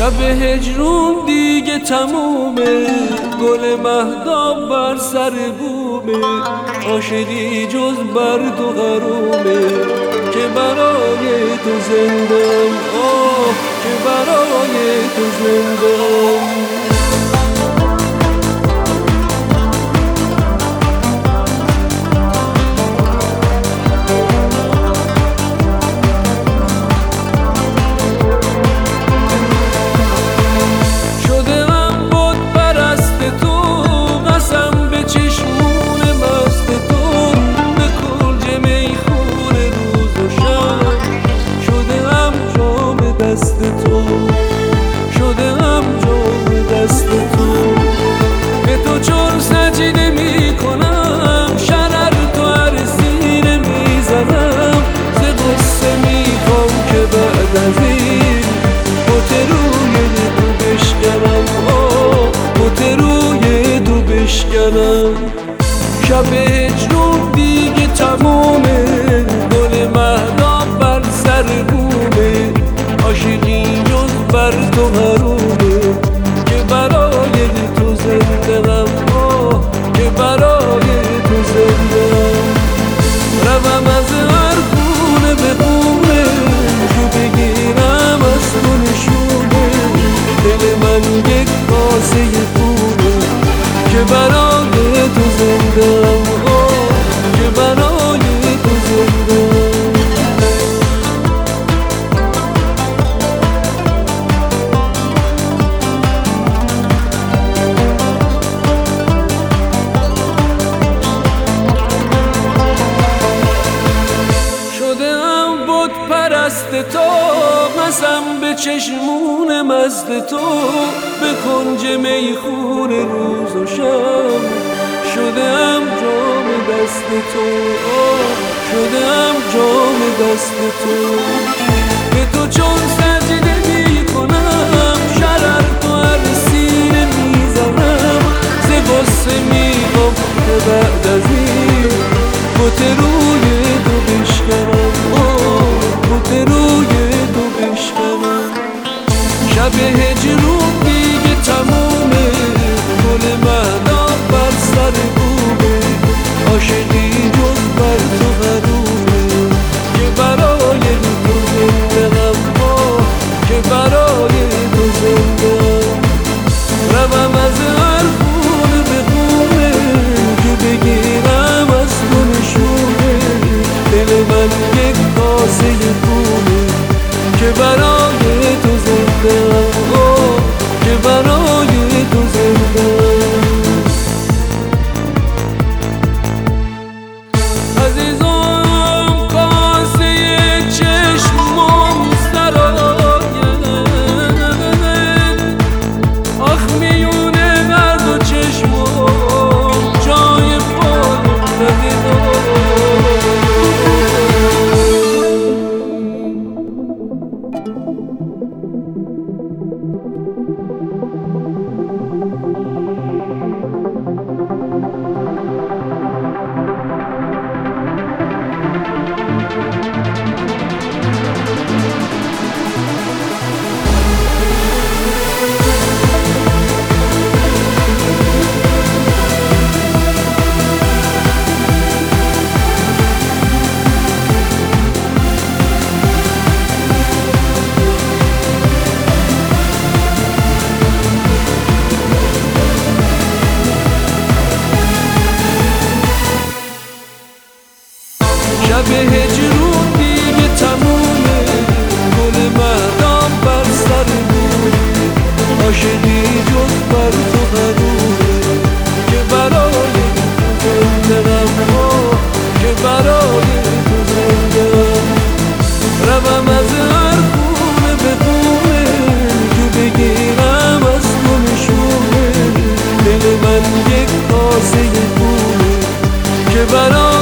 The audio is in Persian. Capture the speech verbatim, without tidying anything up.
شب هجرون دیگه تمومه، گل مهتاب بر سر بومه، عاشقی جز برد و غرومه که برای تو زندم، آه که برای تو زندم. دست تو شدم جام دست تو، به تو چون سجده می کنم، شرر تو هر سینه می زنم، ز غصه می خوام که بعد از این بت روی تو بشکنم، آه بت روی تو بشکنم. شب هجرون دیگه تمومه، گل مهتاب بر سر بومه، عاشقی جز بر تو حرومه که برای تو زندم، آه که برای تو زندم. روم از هر خونه به خونه، جو بگیرم از تو نشونه، دل من یک کاسه خونه که برای تو زندم، آه که برای تو زندم. پرست تو قسم به چشمون مست تو، به کنج میخون روز و شب شدم جام دست تو، آه شدم جام دست تو، به تو چون سجده می کنم، شرر تو هر سینه می زنم، ز غصه می خوام که بعد از این بت روی تو بشکنم، آه بت روی تو بشکنم. شب هجرون دیگه تمومه، گل مهتاب بر سر بومه، عاشقی جز بر تو حرومه که برای تو زندم، آه که برای تو زندم. روم از هر خونه به خونه، که بگیرم از تو نشونه، دل من یک کاسه خونه که برای تو زندم، آه که برای تو زندم. عزیزم کاسه چشمم سراید، آخ میونه درد و چشمم جای پایم ندیدم. شب هجرون دیگه تمومه، گل مهتاب بر سر بومه، عاشقی جز بر تو حرومه که برای تو زندم، آه که برای تو زندم. روم از هر خونه به خونه، که بگیرم از تو نشونه، دل من یک کاسه خونه که برای